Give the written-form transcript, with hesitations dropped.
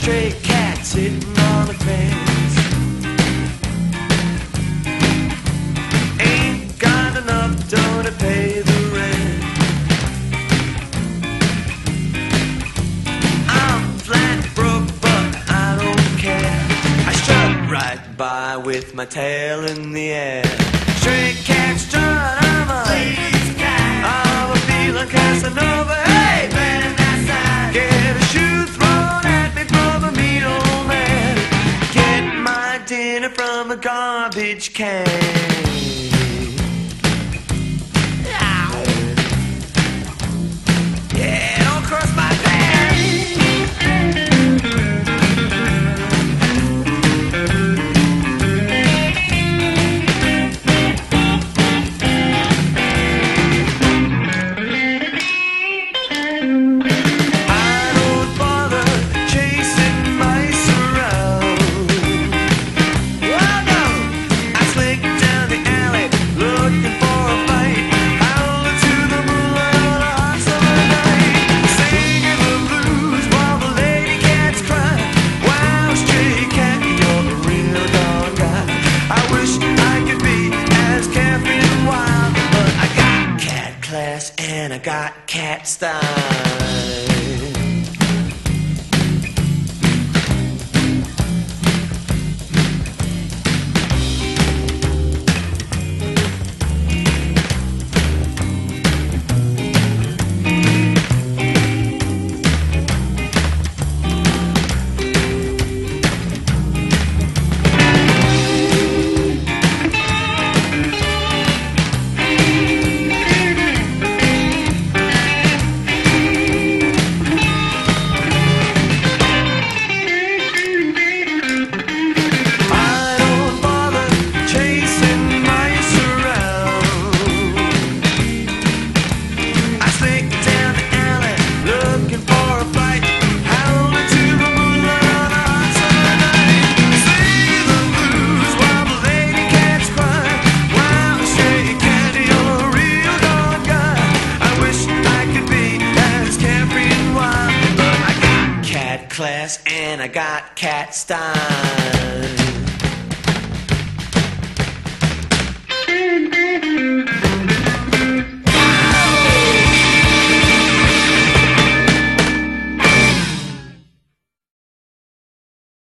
stray cat sitting on the fence. Ain't got enough dough to pay the rent. I'm flat broke, but I don't care. I strut right by with my tail in the air. Stray cat strut, I'm a lady's cat. I'm a feeling Casanova. Hey, man, that's that. Get a shoe thrown at me from a mean old man. Get my dinner from a garbage can. Yeah, don't cross my path. I don't bother chasing mice around. Oh no, I slink down the alley looking for a fight, howling to the moonlight on a hot summer night, singing the blues while the lady cats cry. Wow, stray cat, you're the real dog guy. I wish I could be as carefree and wild, but I got cat class and I got cat style. Class and I got cat style.